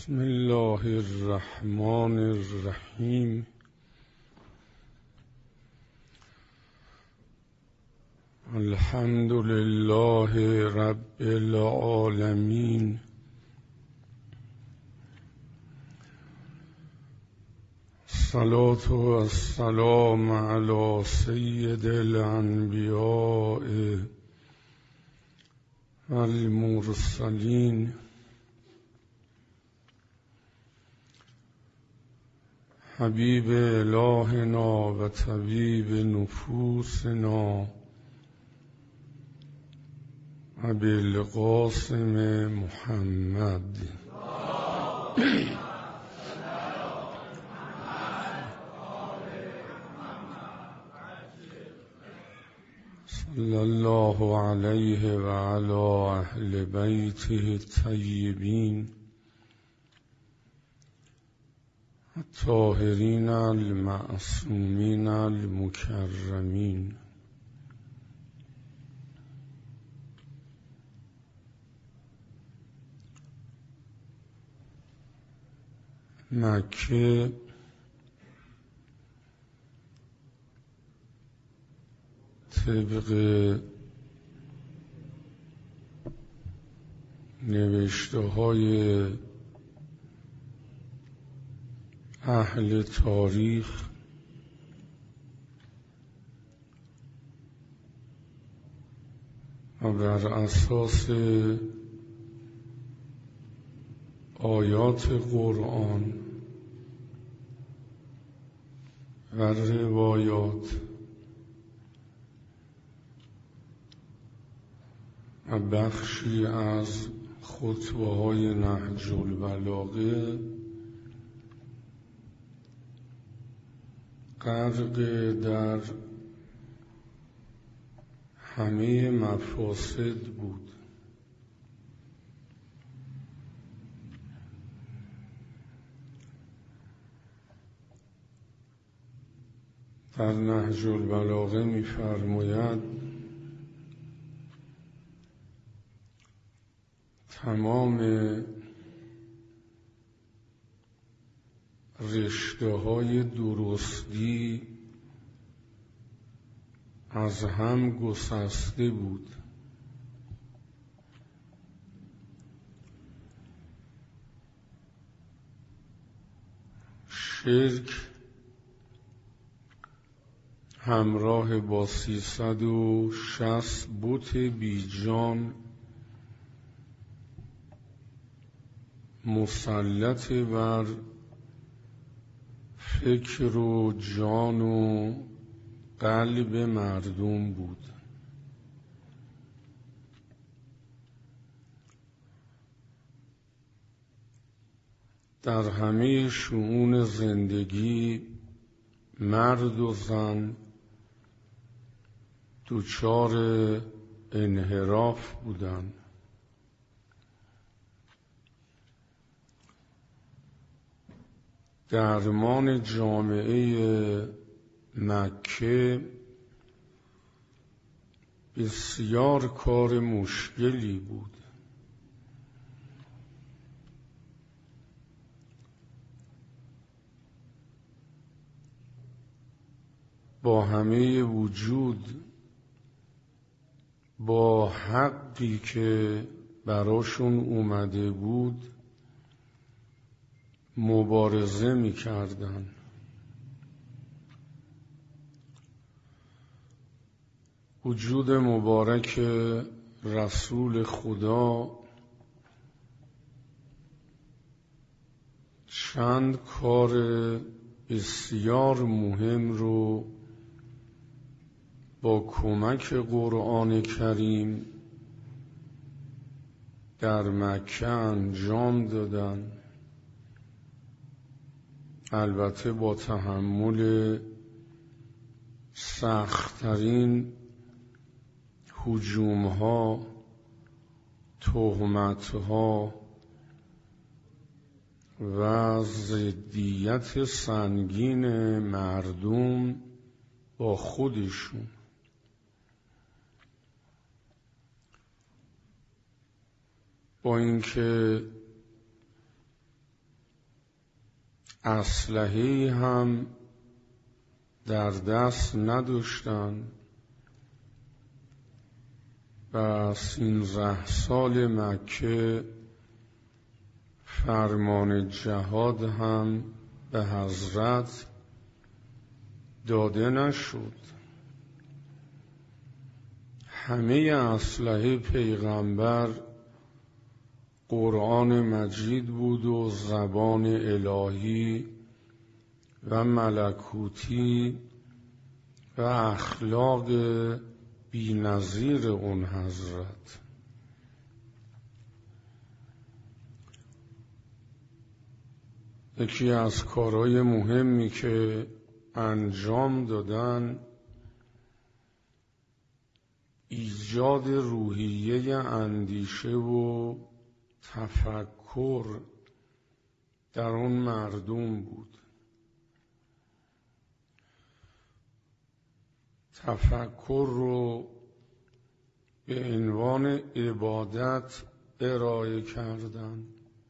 بسم الله الرحمن الرحیم. الحمد لله رب العالمین. الصلاة والسلام علی سید الانبیاء والمرسلین حبیب الهنا و طبیب نفوسنا ابوالقاسم محمد صلی الله علیه و علی اهل بیته الطیبین الطاهرین المعصومین المکرمین. مکه طبق نوشته‌های اهل تاریخ و بر اساس آیات قرآن و روایات و بخشی از خطبه‌های نهج البلاغه غرق در همه مفاسد بود. در نهج البلاغه می‌فرماید تمام رشته‌های درستی از هم گسسته بود. شرک همراه با 360 بت بیجان مسلط بر فکر و جان و قلب مردم بود. در همه شؤون زندگی مرد و زن دچار انحراف بودند. درمان جامعه مکه بسیار کار مشکلی بود. با همه وجود با حقی که براشون اومده بود مبارزه می‌کردند. وجود مبارک رسول خدا چند کار بسیار مهم رو با کمک قرآن کریم در مکه انجام دادن، البته با تحمل سخت‌ترین هجوم‌ها، تهمت‌ها و ضدیت سنگین مردم با خودشون. با اینکه اسلحه‌ای هم در دست نداشتن و 13 سال مکه فرمان جهاد هم به حضرت داده نشد. همه اسلحه پیغمبر قرآن مجید بود و زبان الهی و ملکوتی و اخلاق بی‌نظیر اون حضرت. یکی از کارهای مهمی که انجام دادن ایجاد روحیه اندیشه و تفکر در اون مردم بود. تفکر رو به عنوان عبادت ارائه کردن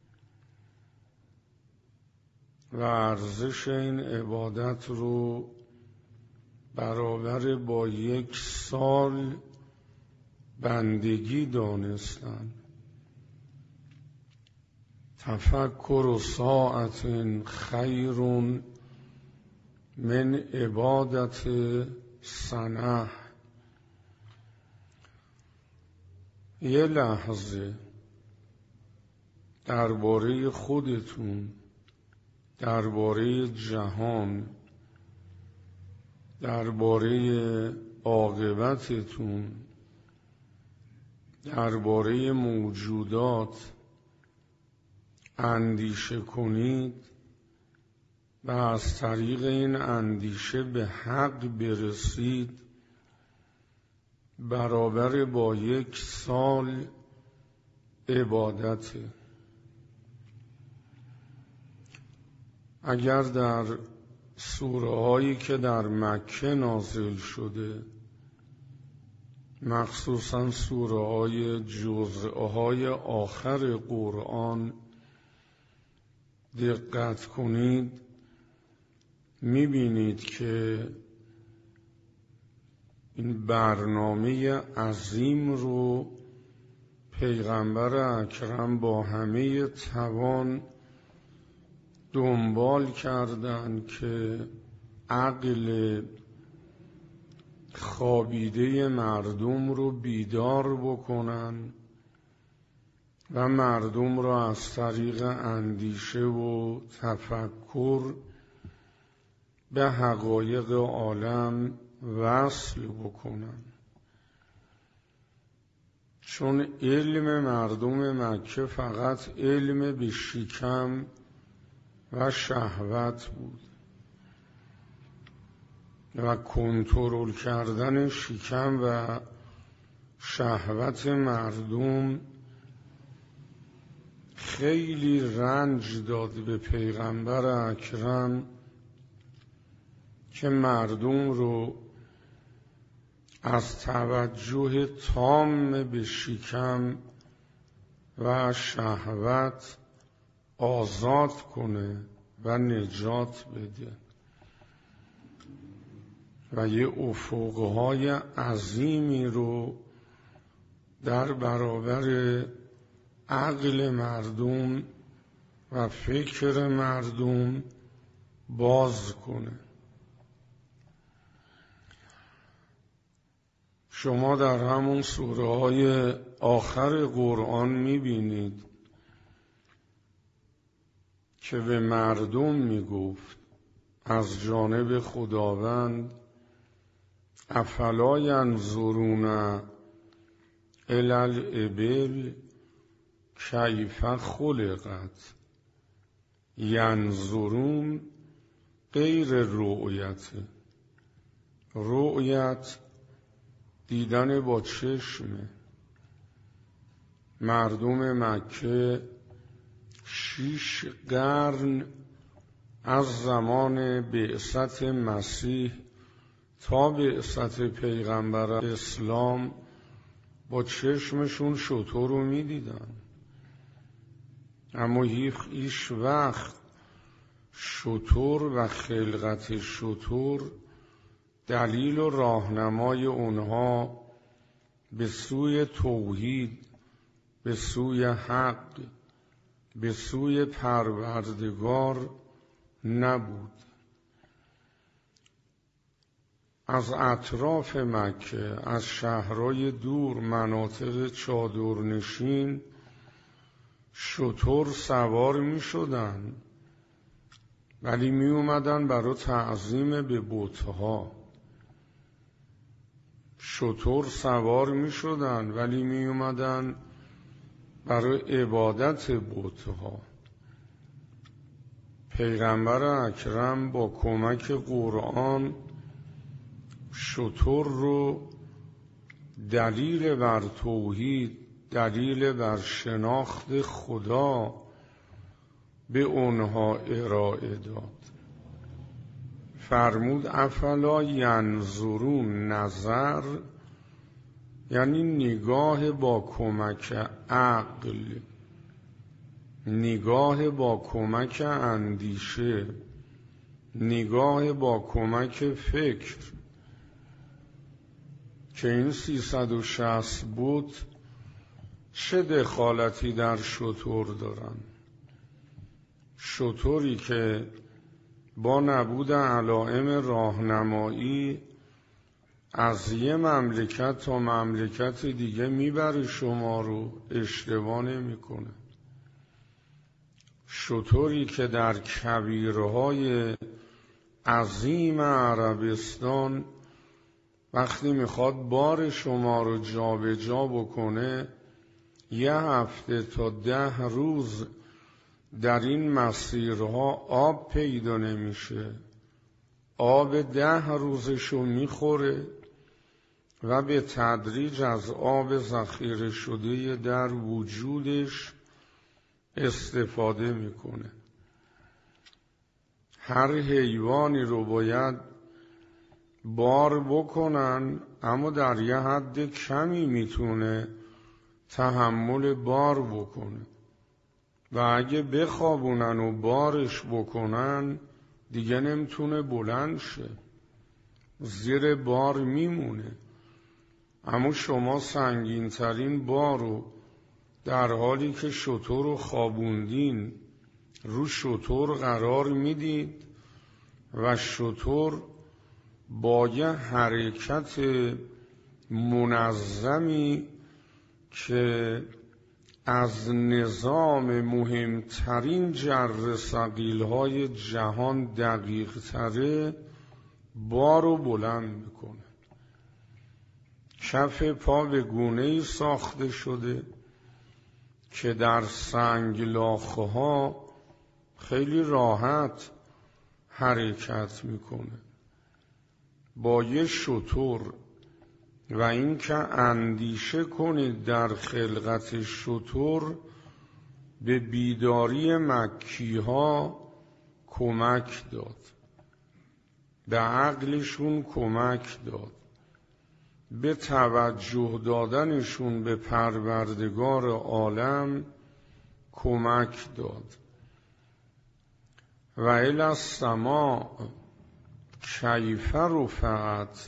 و ارزش این عبادت رو برابر با 1 سال بندگی دانستن. تفکر ساعت خیر من عبادت سنه. یه لحظه درباره خودتون، درباره جهان، درباره عاقبتتون، درباره موجودات اندیشه کنید و از طریق این اندیشه به حق برسید برابر با 1 سال عبادت. اگر در سوره هایی که در مکه نازل شده، مخصوصا سوره های جزء های آخر قرآن دقت کنید، میبینید که این برنامه عظیم رو پیغمبر اکرم با همه توان دنبال کردن که عقل خوابیده مردم رو بیدار بکنن و مردم رو از طریق اندیشه و تفکر به حقایق عالم وصل بکنن. چون علم مردم مکه فقط علم به شکم و شهوت بود و کنترل کردن شکم و شهوت مردم خیلی رنج داد به پیغمبر اکرم که مردم رو از توجه تام به شکم و شهوت آزاد کنه و نجات بده و یه افقهای عظیمی رو در برابر عقل مردم و فکر مردم باز کنه. شما در همون سوره های آخر قرآن میبینید که به مردم میگفت از جانب خداوند افلا ینظرون الی الابل کیف خلقت. ینظرون غیر رؤیت. رؤیت دیدن با چشمه. مردم مکه 6 قرن از زمان بعثت مسیح تا بعثت پیغمبر اسلام با چشمشون شتر رو می دیدن، اما هیچ وقت شتر و خلقت شتر دلیل و راهنمای اونها به سوی توحید، به سوی حق، به سوی پروردگار نبود. از اطراف مکه، از شهرهای دور، مناطق چادرنشین شتر سوار می شدن، ولی می اومدن برای تعظیم به بتها. شتر سوار می شدن ولی می اومدن برای عبادت بتها. پیغمبر اکرم با کمک قرآن شتر رو دلیل بر توحید، دلیل بر شناخت خدا به اونها ارائه داد. فرمود افلا ینظرون، نظر یعنی نگاه با کمک عقل، نگاه با کمک اندیشه، نگاه با کمک فکر، که این 360 بت چه دخالتی در شتر دارن؟ شتری که با نبود علائم راهنمایی از یه مملکت تا مملکت دیگه میبره شما رو، اشتباه نمیکنه. شتری که در کویرهای عظیم عربستان وقتی میخواد بار شما رو جا به جا بکنه، 1 هفته تا 10 روز در این مسیرها آب پیدا نمیشه. آب 10 روزشو میخوره و به تدریج از آب ذخیره شده در وجودش استفاده میکنه. هر حیوانی رو باید بار بکنن، اما در یه حد کمی میتونه تحمل بار بکنه و اگه بخوابونن و بارش بکنن دیگه نمیتونه بلند شه، زیر بار میمونه. اما شما سنگین ترین بارو در حالی که شتر رو خوابوندین رو شتر قرار میدید و شتر با یه حرکت منظمی که از نظام مهمترین جر ثقیل‌های جهان دقیق تره بارو بلند میکنه. کف پا به گونه‌ای ساخته شده که در سنگلاخه ها خیلی راحت حرکت میکنه. با یه شتر و این که اندیشه کنید در خلقت شتر به بیداری مکی ها کمک داد، به عقلشون کمک داد، به توجه دادنشون به پروردگار عالم کمک داد. و الی السماء کیف رفعت،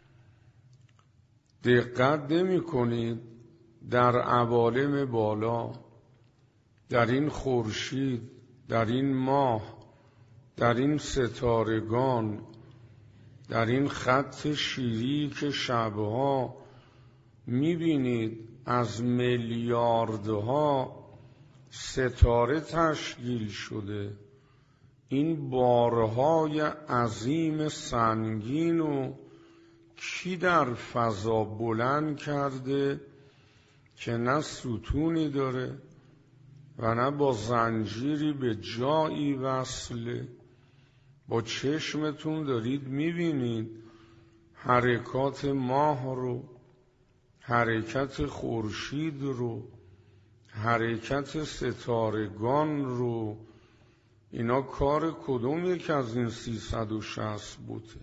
دقت نمی کنید در عوالم بالا، در این خورشید، در این ماه، در این ستارگان، در این خط شیری که شبها میبینید از میلیاردها ستاره تشکیل شده، این بارهای عظیم سنگین و کی در فضا بلند کرده که نه ستونی داره و نه با زنجیری به جایی وصله. با چشمتون دارید میبینید حرکات ماه رو، حرکت خورشید رو، حرکت ستارگان رو. اینا کار کدوم یک از این 360 بوده؟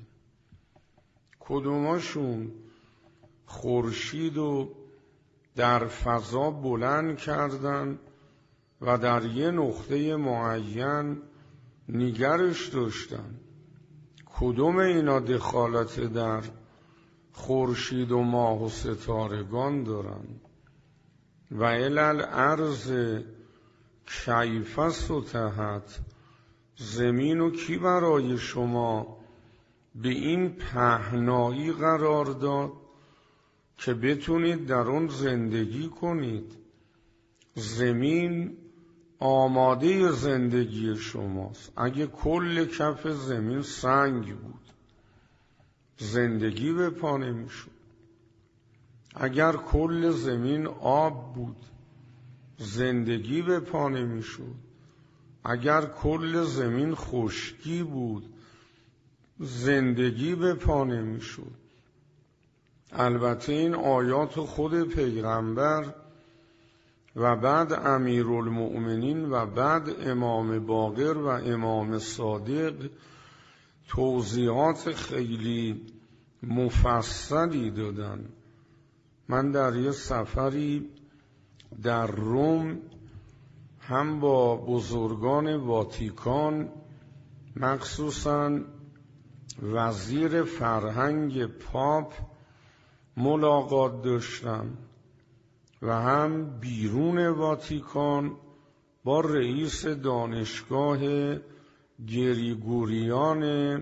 کدوماشون خورشید رو در فضا بلند کردن و در یه نقطه معین نگرش داشتن کدوم اینا دخالت در خورشید و ماه و ستارگان دارن و الارض کیف سطحت، زمین و کی برای شما به این پهنایی قرار داد که بتونید در اون زندگی کنید. زمین آماده زندگی شماست. اگه کل کف زمین سنگ بود زندگی به پا نمیشد. اگر کل زمین آب بود زندگی به پا نمیشد. اگر کل زمین خشکی بود زندگی به پا نمیشد. البته این آیات خود پیغمبر و بعد امیرالمؤمنین و بعد امام باقر و امام صادق توضیحات خیلی مفصلی دادن. من در یه سفری در روم هم با بزرگان واتیکان مخصوصاً وزیر فرهنگ پاپ ملاقات داشتم و هم بیرون واتیکان با رئیس دانشگاه گریگوریان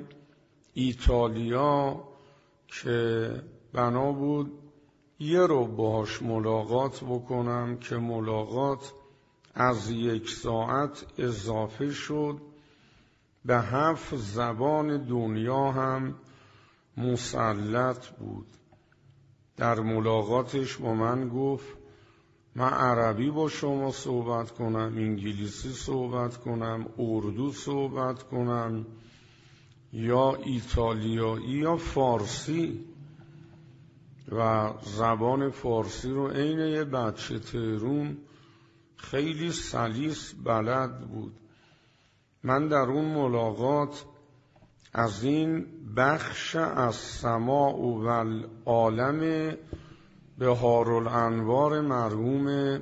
ایتالیا که بنا بود یه رو باهاش ملاقات بکنم که ملاقات از 1 ساعت اضافه شد به 7 زبان دنیا هم مسلط بود. در ملاقاتش با من گفت من عربی با شما صحبت کنم، انگلیسی صحبت کنم، اردو صحبت کنم یا ایتالیایی یا فارسی. و زبان فارسی رو عین یه بچه تهرون خیلی سلیس بلد بود. من در اون ملاقات از این بخش از سماع و العالم بهارالانوار مرحوم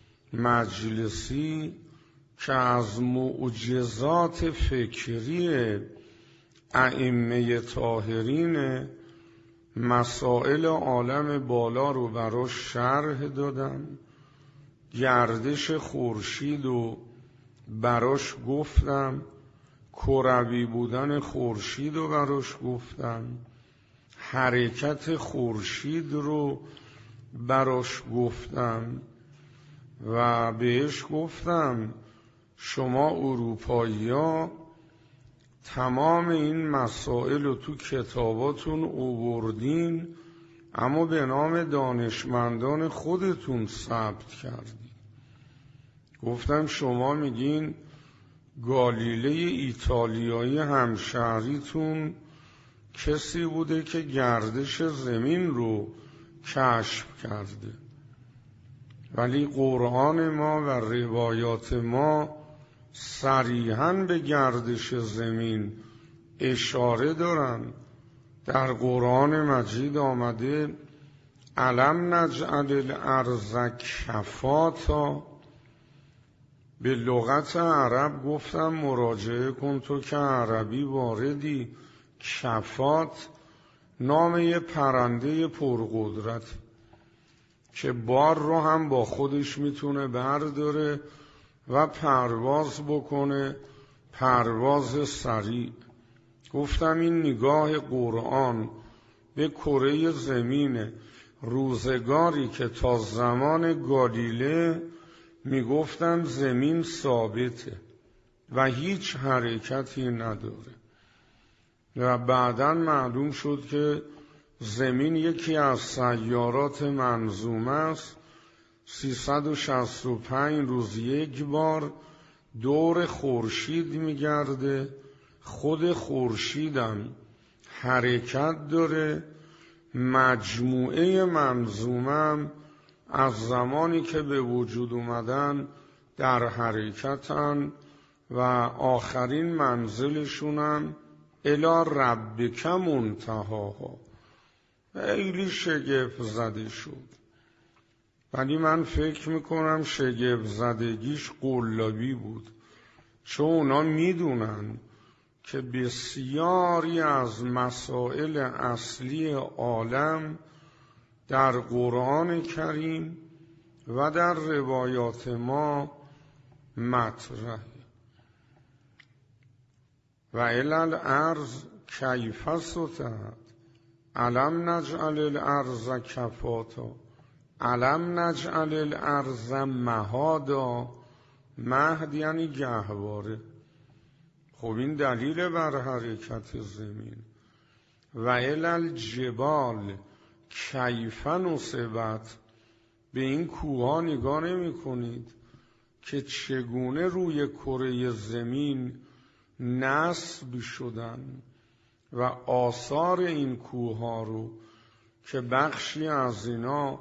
مجلسی که از معجزات فکری ائمه طاهرین مسائل عالم بالا رو براش شرح دادم. گردش خورشید رو براش گفتم، کروی بودن خورشید رو براش گفتم، حرکت خورشید رو براش گفتم و بهش گفتم شما اروپایی‌ها تمام این مسائل رو تو کتاباتون آوردین اما به نام دانشمندان خودتون ثبت کردین. گفتم شما میگین گالیله ایتالیایی همشهریتون کسی بوده که گردش زمین رو کشف کرده، ولی قرآن ما و روایات ما صریحاً به گردش زمین اشاره دارن. در قرآن مجید آمده الم نجعل الارض کفاتا. به لغت عرب گفتم مراجعه کن تو که عربی واردی. کفات نام یه پرنده پرقدرت که بار رو هم با خودش میتونه برداره و پرواز بکنه، پرواز سریع. گفتم این نگاه قرآن به کره زمین روزگاری که تا زمان گالیله میگفتن زمین ثابته و هیچ حرکتی نداره و بعداً معلوم شد که زمین یکی از سیارات منظومه است. 365 روز یک بار دور خورشید میگرده. خود خورشیدم حرکت داره. مجموعه منظومم از زمانی که به وجود اومدن در حرکتن و آخرین منزلشونم الی ربک منتهاها. خیلی شگفت زده شد، ولی من فکر میکنم شگفت زدگیش قلابی بود. چون اونا میدونن که بسیاری از مسائل اصلی عالم در قرآن کریم و در روایات ما مطرحه. و الی الارض کیف سطحت الم نجعل الارض کفاتا الم نجعل الارض مهادا. مهد یعنی گهواره. خب این دلیل بر حرکت زمین. و الی الجبال کیف نصبت. به این کوها نگاه نمی کنید که چگونه روی کره زمین نصب شدن و آثار این کوها رو که بخشی از اینا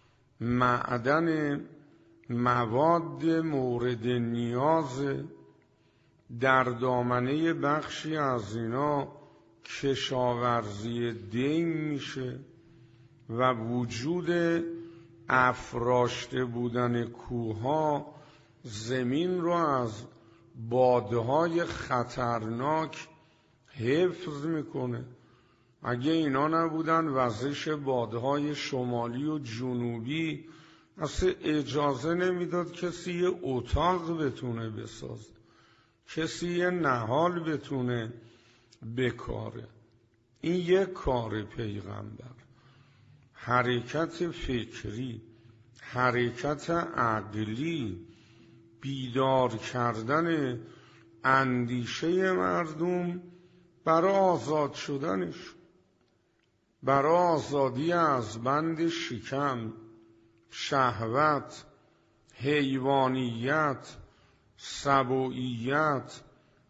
معدن مواد مورد نیاز، در دامنه بخشی از اینا کشاورزی دیم میشه و وجود افراشته بودن کوها زمین رو از بادهای خطرناک حفظ میکنه. اگه اینا نبودن وزش بادهای شمالی و جنوبی اصلا اجازه نمیداد کسی یه اتاق بتونه بسازه، کسی یه نهال بتونه بکاره. این یک کار پیغمبر، حرکت فکری، حرکت عقلی، بیدار کردن اندیشه مردم برای آزاد شدنش، برای آزادی از بند شکم، شهوت، حیوانیت، سبوعیت،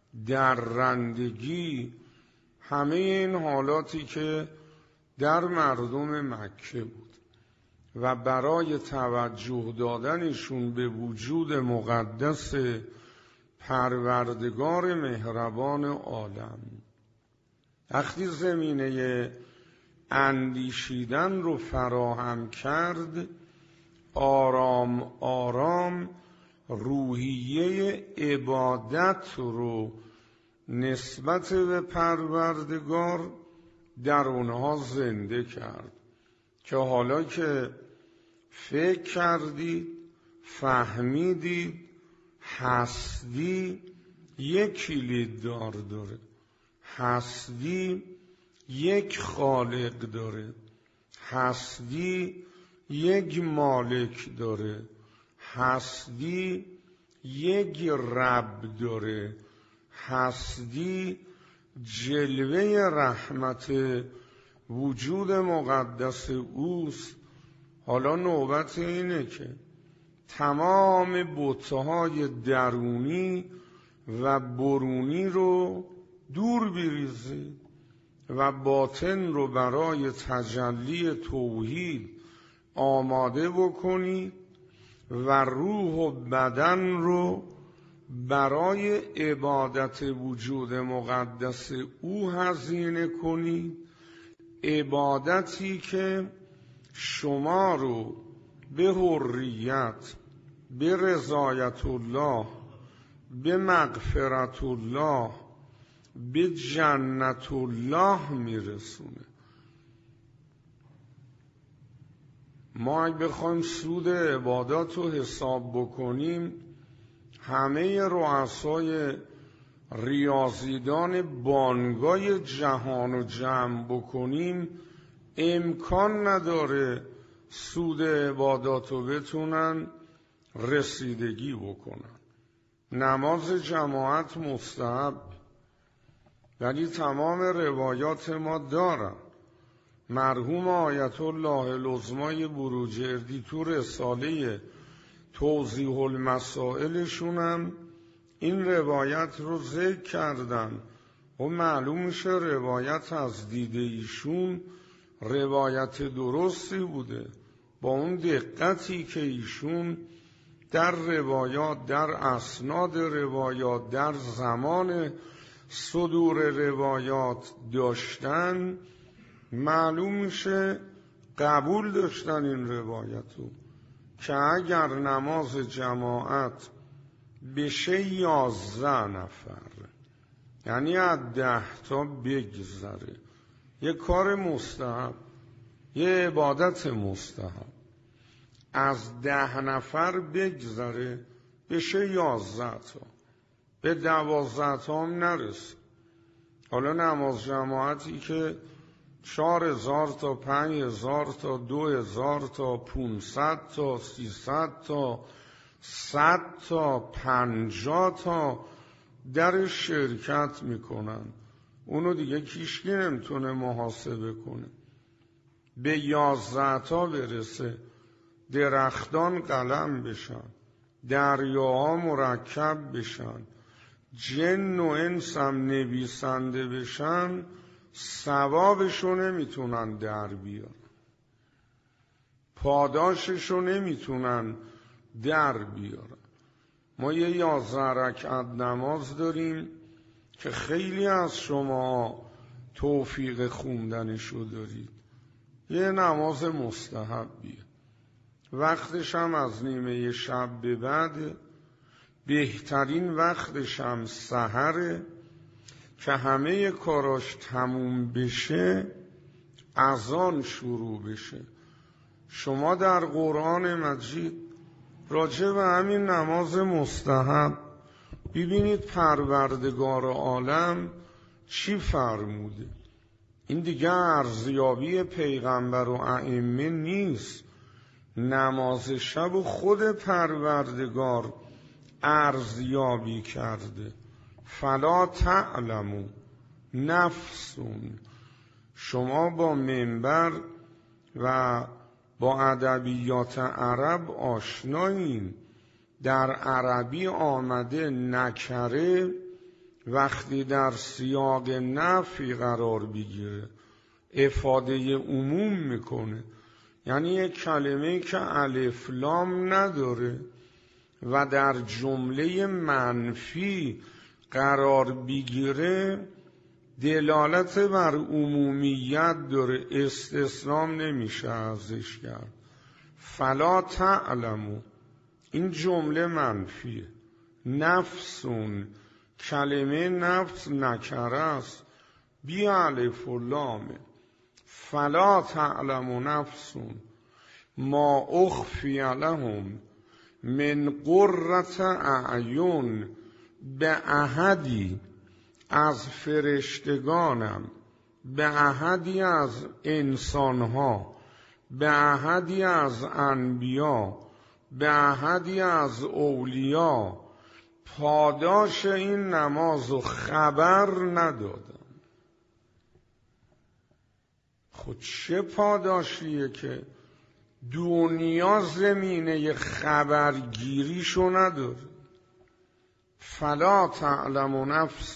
درندگی، همه این حالاتی که در مردم مکه بود و برای توجه دادنشون به وجود مقدس پروردگار مهربان عالم، وقتی زمینه اندیشیدن رو فراهم کرد، آرام آرام روحیه عبادت رو نسبت به پروردگار در اونها زنده کرد که حالا که فکر کردید، فهمیدید هستی یک کلیددار داره، هستی یک خالق داره، هستی یک مالک داره، هستی یک رب داره، هستی جلوه رحمت وجود مقدس اوست. حالا نوبت اینه که تمام بت‌های درونی و برونی رو دور بریزید و باطن رو برای تجلی توحید آماده بکنید و روح و بدن رو برای عبادت وجود مقدس او هزینه کنید. عبادتی که شما رو به حریت، به رضایت الله، به مغفرت الله، به جنت الله میرسونه. ما اگه بخوایم سود عبادات رو حساب بکنیم، همه رؤسای ریاضیدان بانگای جهان رو جمع بکنیم، امکان نداره سود عبادات رو بتونن رسیدگی بکنن. نماز جماعت مستحب، ولی تمام روایات ما دارن. مرحوم آیت الله العظمای بروجردی تو رساله توضیح المسائلشون هم این روایت رو ذکر کردن و معلوم میشه روایت از دید ایشون روایت درستی بوده، با اون دقتی که ایشون در روایات، در اسناد روایات، در زمان صدور روایات داشتن، معلوم میشه قبول داشتن این روایتو که اگر نماز جماعت بشه 11 نفر، یعنی از 10 تا بگذره. یه کار مستحب، یه عبادت مستحب از 10 نفر بگذره بشه 11 تا، به 12 تا هم نرسه. حالا نماز جماعتی که 4000 تا 5000 تا 2000 تا 500 تا 300 تا 100 تا 50 تا در شرکت میکنن، اونو دیگه کیشکی نمیتونه محاسبه کنه. به 11 تا برسه درختان قلم بشن، دریاها مرکب بشن، جن و انس هم نویسنده بشن، ثوابشو نمیتونن در بیارن، پاداششو نمیتونن در بیارن. ما یه 11 رکعت نماز داریم که خیلی از شما توفیق خوندنشو دارید. یه نماز مستحبیه، وقتش هم از نیمه شب به بعد، بهترین وقتش هم سحره که همه کاراش تموم بشه اذان شروع بشه. شما در قرآن مجید راجع به همین نماز مستحب ببینید پروردگار عالم چی فرموده. این دیگه ارزیابی پیغمبر و ائمه نیست، نماز شب و خود پروردگار ارزیابی کرده. فلا تعلموا نفس، شما با منبر و با ادبیات عرب آشنایین. در عربی آمده نکره وقتی در سیاق نفی قرار بگیره افاده عموم میکنه، یعنی یک کلمه که الف لام نداره و در جمله منفی قرار بگیره دلالت بر عمومیت داره، استثنام نمیشه ازش کرد. فلا تعلموا، این جمله منفیه. نفسون، کلمه نفس نکره است، بی الف و لامه. فلا تعلم نفسون ما اخفی لهم من قرة اعین، به احدی از فرشتگانم، به احدی از انسانها، به احدی از انبیا، به احدی از اولیا پاداش این نمازو خبر ندادم. خود چه پاداشیه که دنیا زمینه خبرگیریشو نداره. فلا تعلم نفس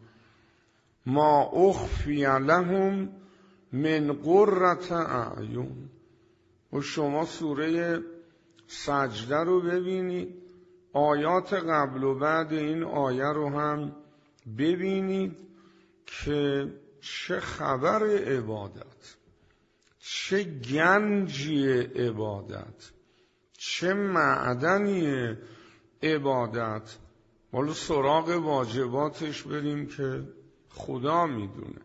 ما اخفی لهم من قرة اعین. و شما سوره سجده رو ببینید، آیات قبل و بعد این آیه رو هم ببینید که چه خبر عبادت، چه گنجی عبادت، چه معدنی عبادت. حالا سراغ واجباتش بریم که خدا میدونه.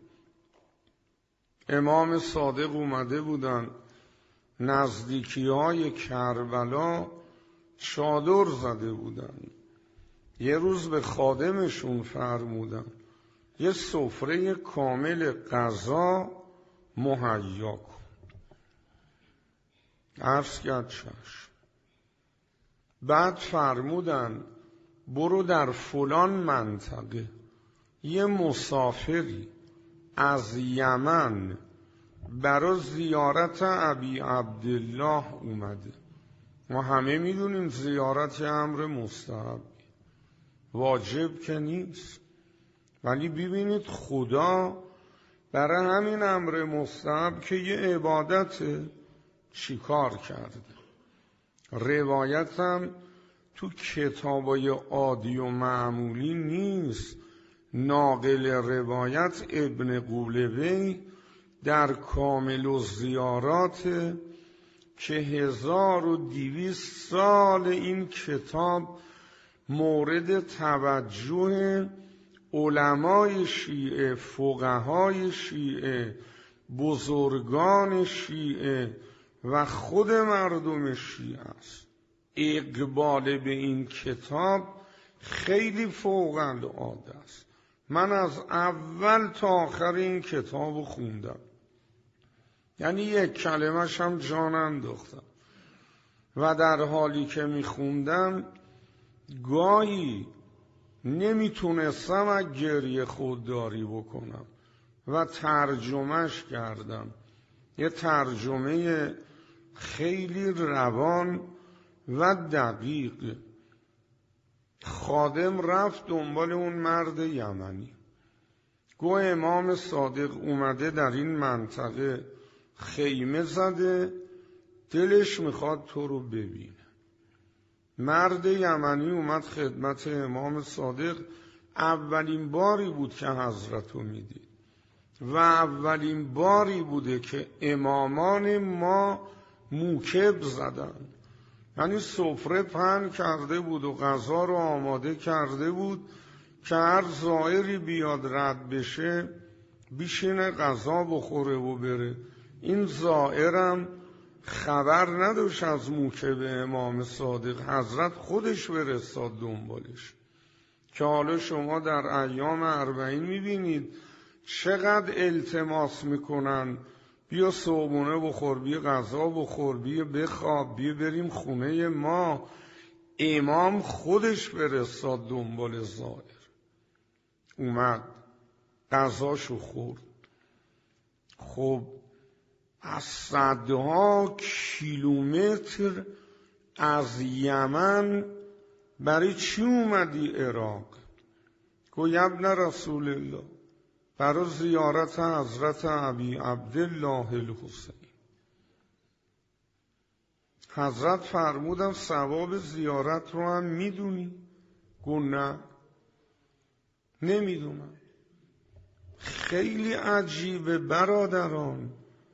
امام صادق اومده بودن نزدیکی های کربلا، چادر زده بودن. یه روز به خادمشون فرمودن یه سفره کامل غذا مهیا کن. عرض کرد چشم. بعد فرمودن برو در فلان منطقه یه مسافری از یمن برای زیارت ابی عبدالله اومده. ما همه میدونیم زیارت امر مستحب، واجب که نیست، ولی ببینید خدا برای همین امر مستحب که یه عبادت چی کار کرده. روایت هم تو کتابای عادی و معمولی نیست. ناقل روایت ابن قولوی در کامل الزیارات که 1200 سال این کتاب مورد توجه علمای شیعه، فقهای شیعه، بزرگان شیعه و خود مردم شیعه است. اقبال به این کتاب خیلی فوق العاده است. من از اول تا آخر این کتاب خوندم، یعنی یک کلمه‌ش هم جان انداختم و در حالی که میخوندم گاهی نمیتونستم از گریه خودداری بکنم و ترجمهش کردم. یه ترجمه خیلی روان و دقیق. خادم رفت دنبال اون مرد یمنی، گو امام صادق اومده در این منطقه خیمه زده، دلش میخواد تو رو ببینه. مرد یمنی اومد خدمت امام صادق. اولین باری بود که حضرت رو میدید و اولین باری بوده که امامان ما موکب زدن، یعنی سفره پهن کرده بود و غذا رو آماده کرده بود که هر زائری بیاد رد بشه بیشینه غذا بخوره و بره. این زائرم خبر نداشت از موکب امام صادق، حضرت خودش فرستاد دنبالش. که حالا شما در ایام 40 میبینید چقدر التماس میکنن، بیا صبحونه بخور، بیا غذا بخور، بیا بخواب، بیا بریم خونه ما. امام خودش فرستاد دنبال زائر، اومد غذاشو خورد. خب از صدها کیلومتر از یمن برای چی اومدی عراق؟ گوی ابن رسول الله برای زیارت حضرت ابی عبدالله الحسین. حضرت فرمودن ثواب زیارت رو هم میدونی؟ گو نه نمیدونم. خیلی عجیبه برادران،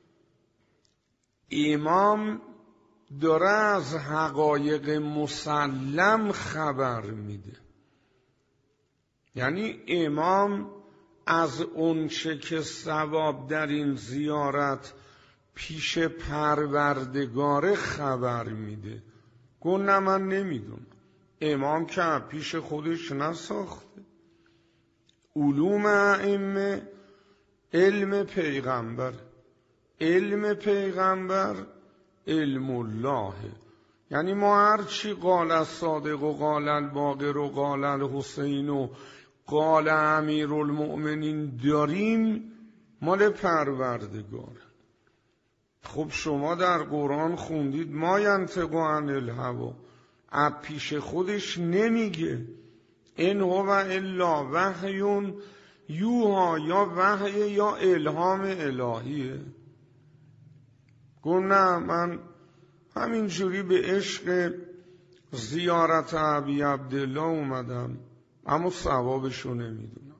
امام داره از حقایق مسلم خبر میده. یعنی امام از اونچه که ثواب در این زیارت پیش پروردگار خبر میده. گو نه من نمیدونم. امام که پیش خودش نساخته. علوم ائمه علم پیغمبر، علم پیغمبر علم الله. یعنی ما هرچی قال الصادق و قال الباقر و قال الحسین و قال امیرالمؤمنین داریم مال پروردگار. خب شما در قرآن خوندید ما ینطق عن الهوا، از پیش خودش نمیگه. ان هو الا وحی یوحی، یا وحی یا الهام الهیه. گو نه من همینجوری به عشق زیارت ابی عبدالله اومدم اما ثوابشو نمیدونم.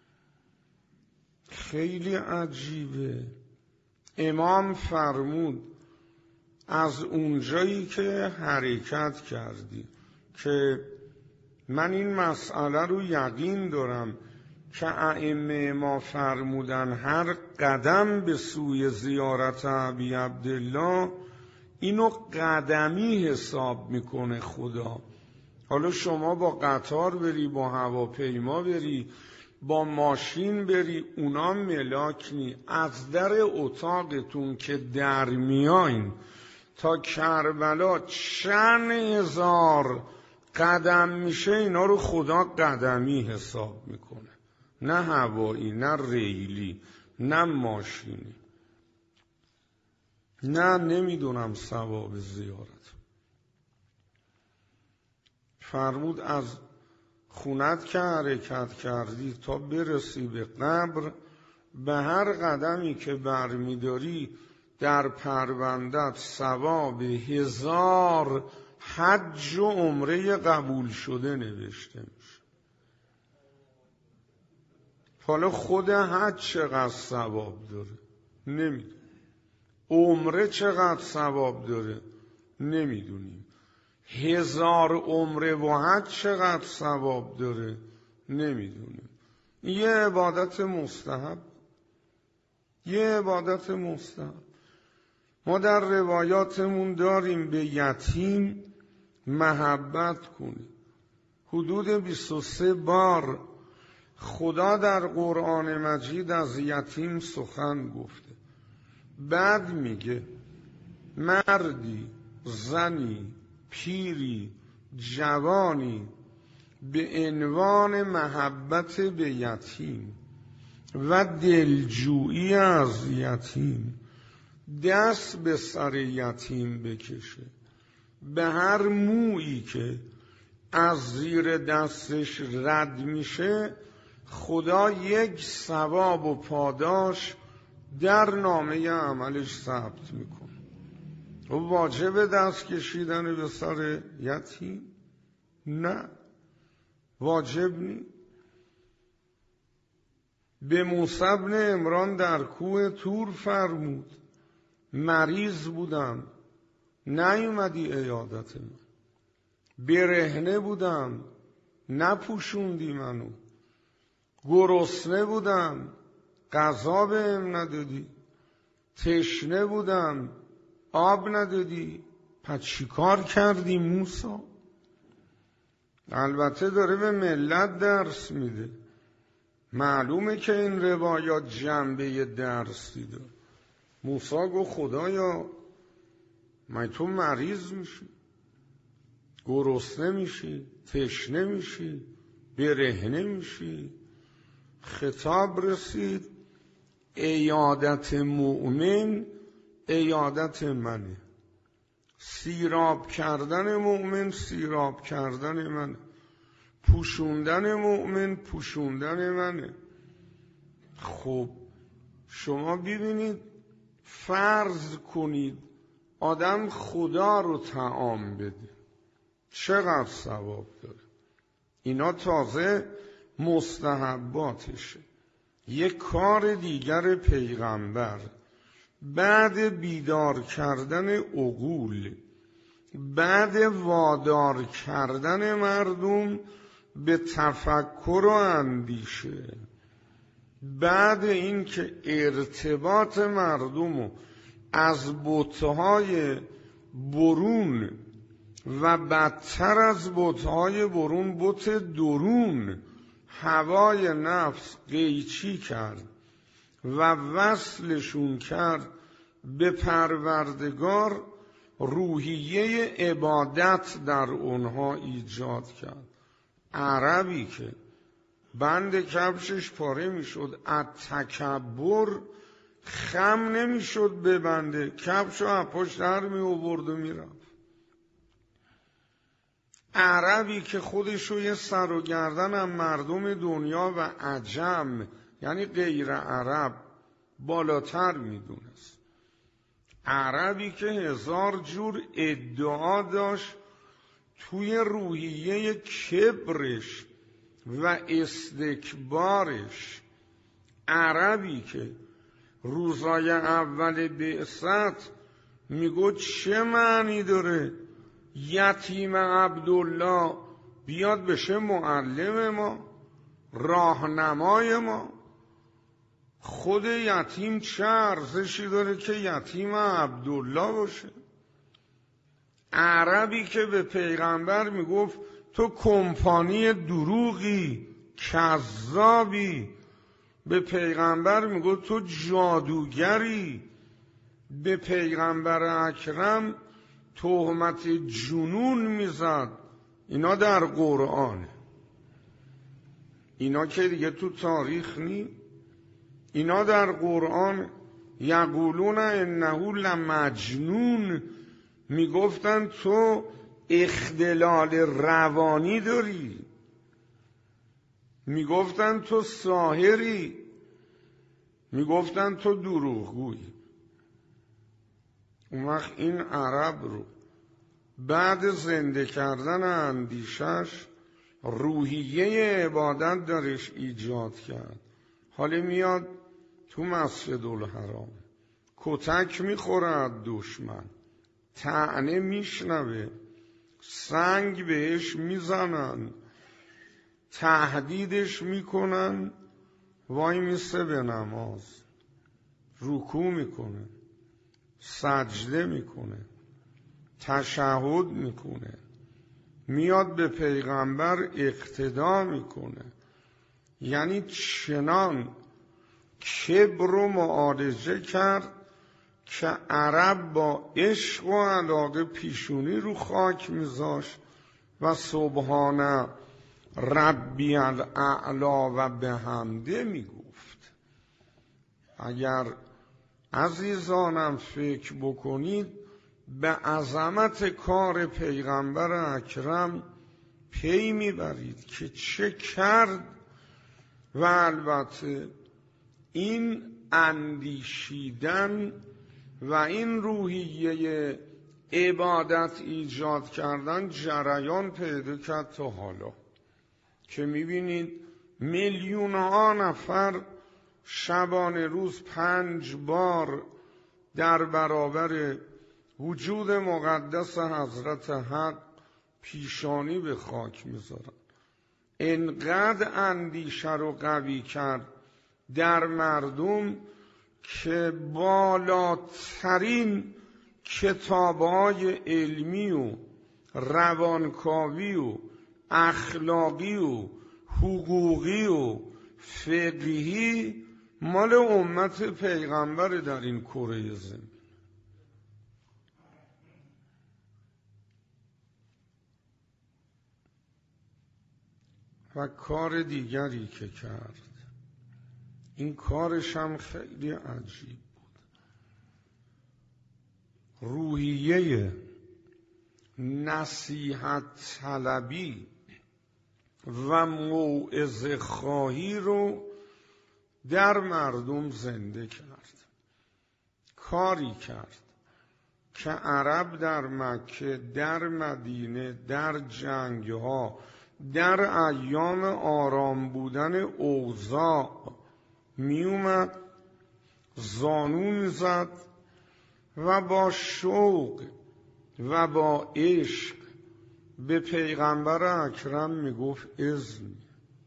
خیلی عجیبه. امام فرمود از اونجایی که حرکت کردی که من این مسئله رو یقین دارم که ائمه ما فرمودن هر قدم به سوی زیارت ابی عبدالله اینو قدمی حساب میکنه خدا. حالا شما با قطار بری، با هواپیما بری، با ماشین بری، اونا ملاک نی. از در اتاقتون که در میاین تا کربلا چند هزار قدم میشه، اینا رو خدا قدمی حساب میکنه، نه هوایی، نه ریلی، نه ماشینی. نه نمیدونم ثواب زیارت. فرمود از خونت که حرکت کردی تا برسی به قبر، به هر قدمی که برمیداری در پروندت ثواب 1000 حج و عمره قبول شده نوشته میشه. حالا خود حج چقدر ثواب داره نمیدونیم، عمره چقدر ثواب داره نمیدونیم. 1000 عمره و حج چقدر ثواب داره نمیدونیم. یه عبادت مستحب، یه عبادت مستحب. ما در روایاتمون داریم به یتیم محبت کنیم. حدود 23 بار خدا در قرآن مجید از یتیم سخن گفته. بعد میگه مردی، زنی، پیری، جوانی به عنوان محبت به یتیم و دلجویی از یتیم دست به سر یتیم بکشه، به هر مویی که از زیر دستش رد میشه خدا یک ثواب و پاداش در نامه عملش ثبت میکنه. و واجب دست کشیدن به سر یتیم؟ نه، واجب نیست. به موسی بن عمران در کوه طور فرمود مریض بودم نیومدی عیادت من، برهنه بودم نپوشوندی منو، گرسنه بودم غذا بهم ندادی، تشنه بودم آب ندادی، پس چی کار کردی موسی؟ البته داره به ملت درس میده. معلومه که این روایات جنبه درسی داره. موسی گفت خدایا من تو مریض میشی، گرسنه میشی، تشنه میشی، برهنه میشی. خطاب رسید عیادت مؤمن عیادت منه، سیراب کردن مؤمن سیراب کردن منه، پوشوندن مؤمن پوشوندن منه. خب شما ببینید، فرض کنید آدم خدا رو طعام بده، چقدر ثواب داره. اینا تازه مستحباتشه. یک کار دیگر پیغمبر بعد بیدار کردن عقول، بعد وادار کردن مردم به تفکر و اندیشه، بعد اینکه ارتباط مردم رو از بت‌های برون و بدتر از بت‌های برون بت درون هوای نفس قیچی کرد و وصلشون کرد به پروردگار، روحیه عبادت در اونها ایجاد کرد. عربی که بند کفشش پاره میشد از تکبر خم نمیشد ببنده، کفشو از پشت در می آورد و میرفت. عربی که خودشو یه سر و گردن از مردم دنیا و عجم یعنی غیر عرب بالاتر میدونست. عربی که 1000 جور ادعا داشت توی روحیه کبرش و استکبارش. عربی که روزای اول بعثت میگو چه معنی داره یتیم عبدالله بیاد بشه معلم ما، راهنمای ما؟ خود یتیم چه ارزشی داره که یتیم عبدالله باشه؟ عربی که به پیغمبر میگفت تو کمپانی دروغی، کذابی، به پیغمبر میگفت تو جادوگری، به پیغمبر اکرم تهمت جنون میزد. اینا در قرآن، اینا که دیگه تو تاریخ نی، اینا در قرآن. یقولون انه لمجنون، میگفتن تو اختلال روانی داری، میگفتن تو ساحری، میگفتن تو دروغگویی. اون وقت این عرب رو بعد زنده کردن اندیشش روحیه عبادت درش ایجاد کرد. حالا میاد تو مسجد الحرام کتک میخوره از دشمن، طعنه میشنوه، سنگ بهش میزنن، تهدیدش میکنن، وای میسته به نماز، رکوع میکنه، سجده میکنه، تشهد میکنه، میاد به پیغمبر اقتدا میکنه. یعنی چنان کبر رو معالجه کرد که عرب با عشق و علاقه پیشونی رو خاک میذاشت و سبحان ربی الاعلا و بحمده میگفت. اگر عزیزانم فکر بکنید به عظمت کار پیغمبر اکرم پی میبرید که چه کرد. و البته این اندیشیدن و این روحیه عبادت ایجاد کردن جریان پیدا کرد تا حالا که میبینید میلیون ها نفر شبانه روز 5 بار در برابر وجود مقدس حضرت حق پیشانی به خاک میذارن. انقدر اندیشه رو قوی کرد در مردم که بالاترین کتاب‌های علمی و روانکاوی و اخلاقی و حقوقی و فقهی مال امت پیغمبر در این کره زمین. و کار دیگری که کرد، این کارش هم خیلی عجیب بود، روحیه نصیحت طلبی و موعظه خواهی رو در مردم زنده کرد. کاری کرد که عرب در مکه، در مدینه، در جنگها، در ایام آرام بودن اوضاع می اومد، زانو می زد و با شوق و با عشق به پیغمبر اکرم می گفت اذن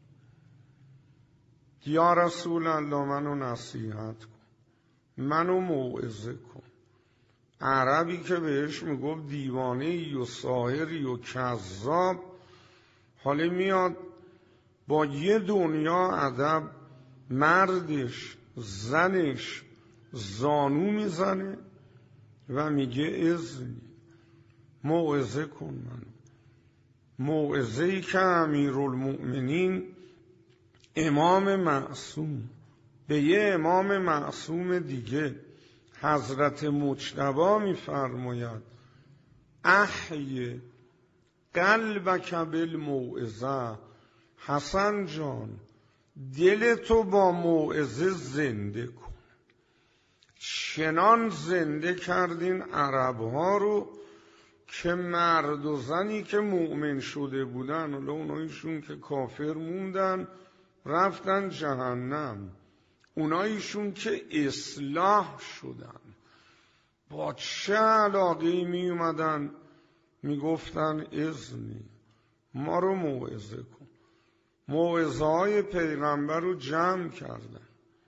یا رسول الله منو نصیحت کن، منو موعظه کن. عربی که بهش می گفت دیوانه‌ای و ساحری و کذاب، حالا میاد با یه دنیا ادب مردش زنش زانو میزنه و میگه اذن موعظه کن من. موعظه‌ای که امیرالمؤمنین امام معصوم به یه امام معصوم دیگه حضرت مجتبی میفرماید احی قلبک بالموعظه، حسن جان دل تو با موعظه زنده کن. چنان زنده کردین عربها رو که مرد و زنی که مؤمن شده بودن، حالا اونایشون که کافر موندن رفتن جهنم، اونایشون که اصلاح شدن با چه علاقه‌ای می اومدن می گفتن اذنی ما رو موعظه کن. موعظه های پیغمبر رو جمع کردن،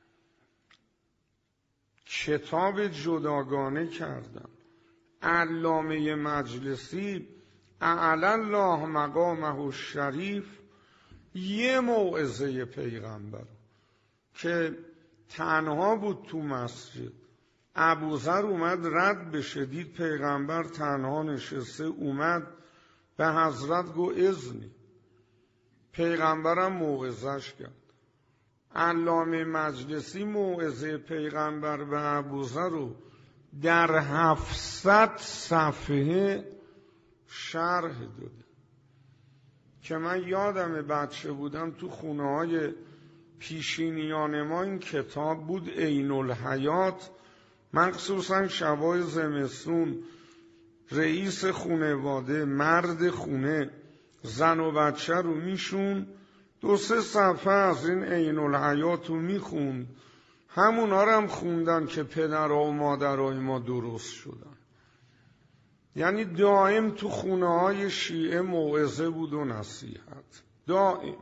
کتاب جداگانه کردن. علامه مجلسی اعلی الله مقامه الشریف یه موعظه پیغمبر که تنها بود تو مسجد، ابوذر اومد رد بشه، دید پیغمبر تنها نشسته، اومد به حضرت گو اذنی، پیغمبرم موعظش کرد. علامه مجلسی موعظه پیغمبر به ابوذر رو در 700 صفحه شرح داده که من یادم بچه بودم تو خونه های پیشینیان ما این کتاب بود، عین الحیات، مخصوصا شبای زمستون رئیس خانواده مرد خونه زن و بچه رو میشون 2-3 صفحه از این عین الحیات رو میخوند، همونا رو هم خوندن که پدر و مادرای ما درست شدن. یعنی دائم تو خونه های شیعه موعظه بود و نصیحت، دائم.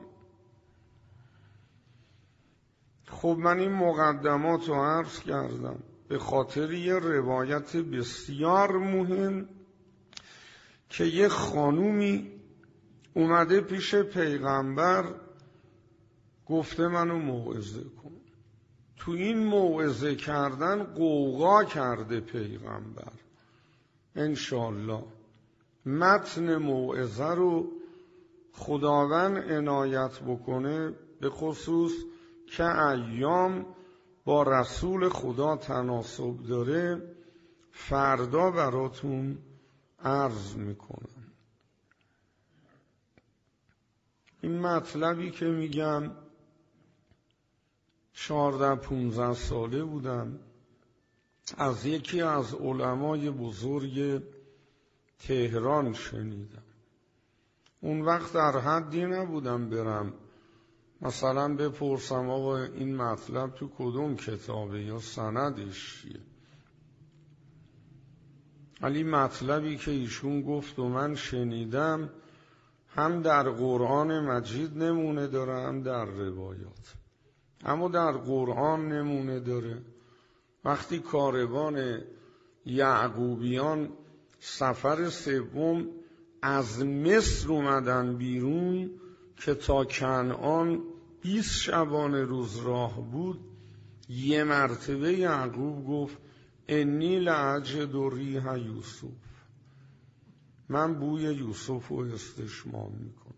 خب من این مقدمات رو عرض کردم به خاطر یه روایت بسیار مهم که یه خانومی اومده پیش پیغمبر گفته منو موعظه کن. تو این موعظه کردن غوغا کرده پیغمبر. انشالله متن موعظه رو خداوند عنایت بکنه، به خصوص که ایام با رسول خدا تناسب داره، فردا براتون عرض میکنم. این مطلبی که میگم 14-15 ساله بودم از یکی از علمای بزرگ تهران شنیدم. اون وقت در حدی نبودم برم مثلا بپرسم آقا این مطلب تو کدوم کتابه یا سندش چیه، ولی مطلبی که ایشون گفت و من شنیدم هم در قرآن مجید نمونه داره هم در روایات. اما در قرآن نمونه داره وقتی کاروان یعقوبیان سفر سوم از مصر اومدن بیرون که تا کنعان 20 شبانه روز راه بود، یه مرتبه یعقوب گفت انی لاجد ریح یوسف، من بوی یوسف رو استشمام میکنم.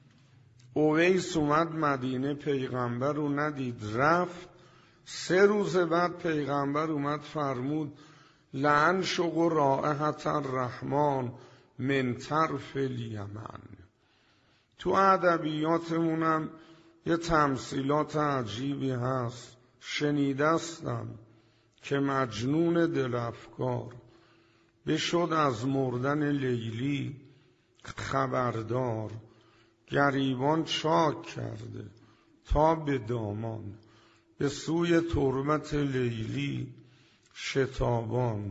اویس اومد مدینه، پیغمبر رو ندید رفت. 3 روز بعد پیغمبر اومد فرمود لعن شق رائحة الرحمن من طرف الیمن. تو ادبیاتمونم یه تمثیلات عجیبی هست. شنیدستم که مجنون دل افکار بشد از مردن لیلی خبردار، گریبان چاک کرده تا به دامان، به سوی تربت لیلی شتابان.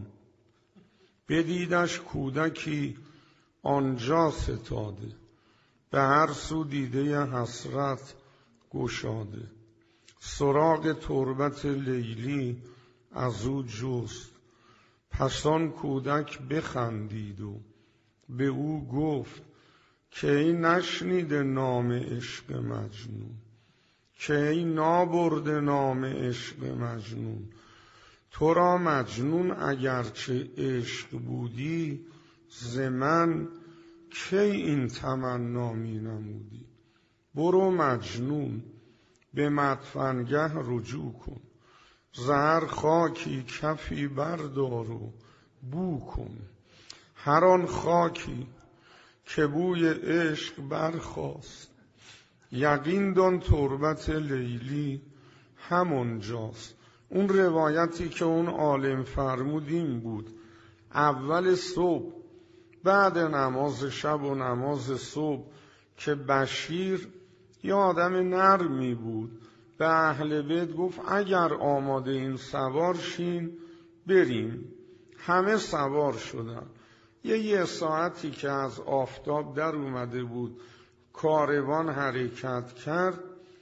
بدیدش کودکی آنجا ستاده، به هر سو دیده حسرت گشاده. سراغ تربت لیلی از او جست، پس آن کودک بخندید و به او گفت که این نشنیده نام عشق مجنون، که این نابرده نام عشق مجنون. تو را مجنون اگرچه عشق بودی، ز من کی این تمنا می نمودی. برو مجنون به مدفنگه رجوع کن، زهر خاکی کفی بردار و بو کن. هر آن خاکی که بوی عشق برخاست، یقین دان تربت لیلی همونجاست. اون روایتی که اون عالم فرمود این بود: اول صبح بعد نماز شب و نماز صبح که بشیر یه آدم نرمی بود، به اهل بیت گفت اگر آماده این سوار شین بریم. همه سوار شدن. یه ساعتی که از آفتاب در اومده بود کاروان حرکت کرد.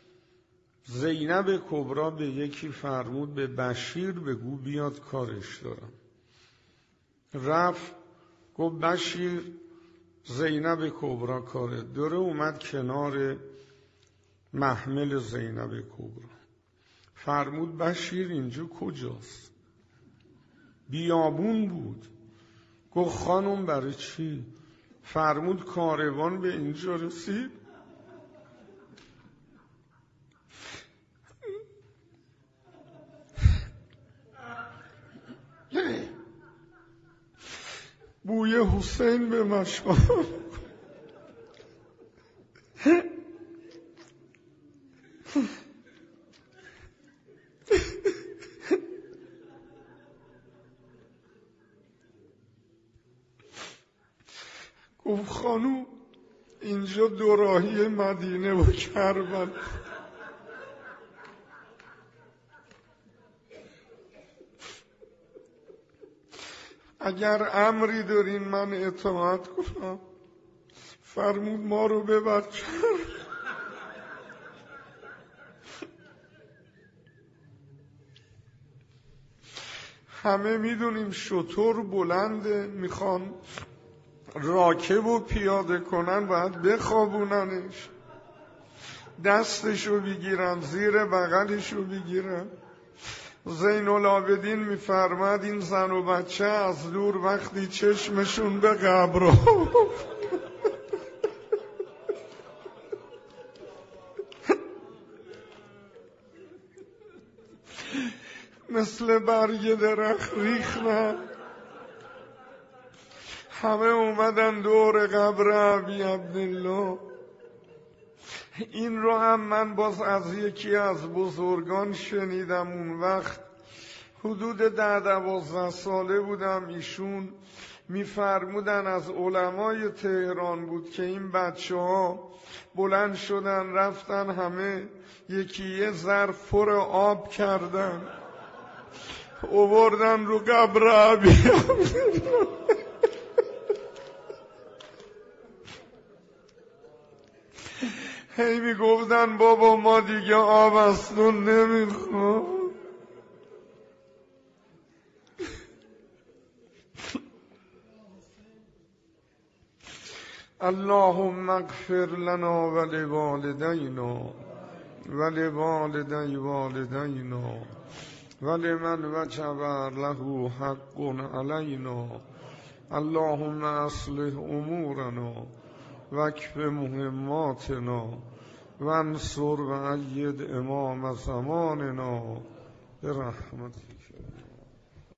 زینب کبرا به یکی فرمود به بشیر بگو بیاد کارش دارم. رفت گفت بشیر زینب کبرا کاره داره. اومد کنار محمل زینب کبرا، فرمود بشیر اینجا کجاست؟ بیابون بود. گفت خانم برای چی؟ فرمود کاروان به اینجا رسید، بوی حسین به مشام. گفت خانوم اینجا دوراهی مدینه و کربلا. اگر امری دارین من اطاعت کنم. فرمود ما رو ببر. همه میدونیم شتر بلنده، میخوان راکب و پیاده کنن باید بخوابوننش، دستشو بگیرن، زیر بغلشو بگیرن. زین العابدین میفرماد این زن و بچه از دور وقتی چشمشون به قبر مثل برگ درخت ریختن، همه اومدن دور قبر ابی عبدالله. این رو هم من باز از یکی از بزرگان شنیدم. اون وقت حدود 10-12 ساله بودم. ایشون میفرمودن از علمای تهران بود که این بچه ها بلند شدن رفتن همه یکی یه ظرف پر آب کردن آوردن رو قبر ابی. هی میگفتن بابا ما دیگه آب از تو نمیخوام. اللهم اغفر لنا ولوالدینا ولوالدی والدینا ولمن وجب له حق علینا. اللهم اصلح امورنا واکف مهماتنا وانصر و اید امام زماننا برحمتک.